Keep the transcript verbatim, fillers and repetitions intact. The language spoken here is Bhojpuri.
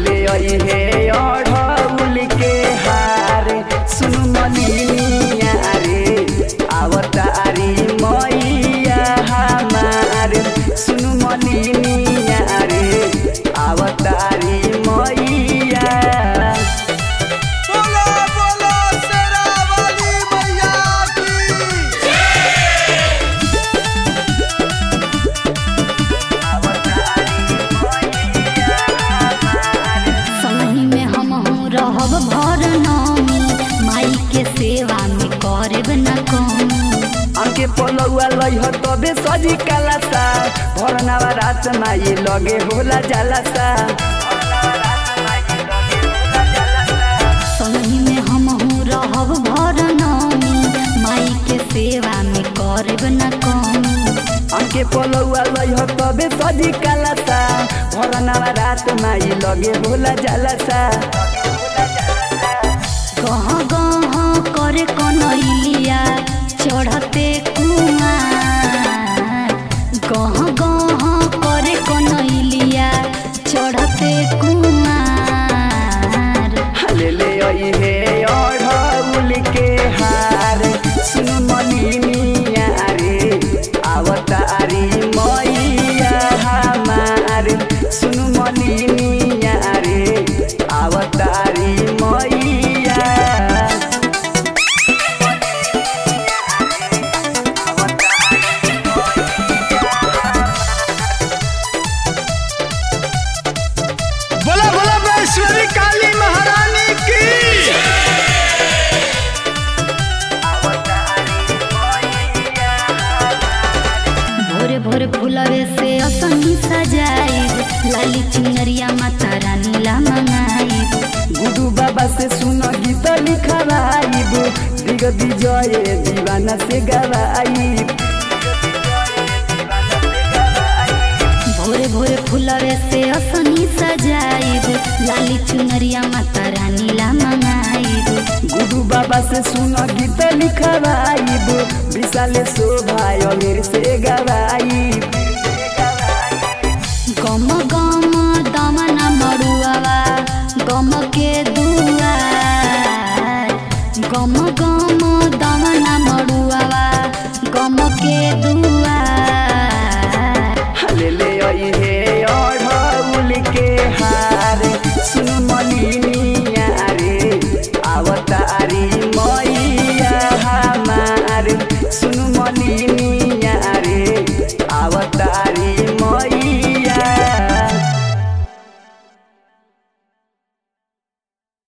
ले आई है अढ़उल के हार सुन मलिनिया रे अवतारी मैया हमार सुन मलिनिया रे अवतारी मैया बोलो बोलो शेरा वाली मैया की संगही में हमहू रहब भर नौमी माई के सेवा में करब न कमी अंके पलौआ लइह तबे सजी कालासा भरनावा रात माई लगे होला जालासा संगही में हमहू रहब भर नौमी माई के सेवा में करब न कमी अंके पलौआ लइह तबे सजी कालासा भरनावा रात माई लगे होला जालासा गह गह करे कनैलिया चढ़ते कुमार गह गह करे कनैलिया चढ़ते कुमार ले ले आई है अढ़उल के हार सुन मलिनिया रे अवतारी मैया हमार सुन मलिनिया रे अवतारी मैया बोला बोला वैष्णवी काली महारानी की भोरे भोरे फुलवे से असनी सजाई लाली चुनरिया माता रानी ला मंगाई गुडू बाबा से सुन गीत लिखवाइब दिग विजय दीवाना से गवाइब भोरे भोरे फुलवे से असनी सजाई लाली चुनरिया माता रानी ला मंगाई गुडू बाबा से सुन गीत लिखवाइब विशाले शोभा अमीर से गवाइब गम गम दमना मड़ुआवा गम के दुआर गम गम दमना मड़ुआवा गम के दुआर ले ले आई है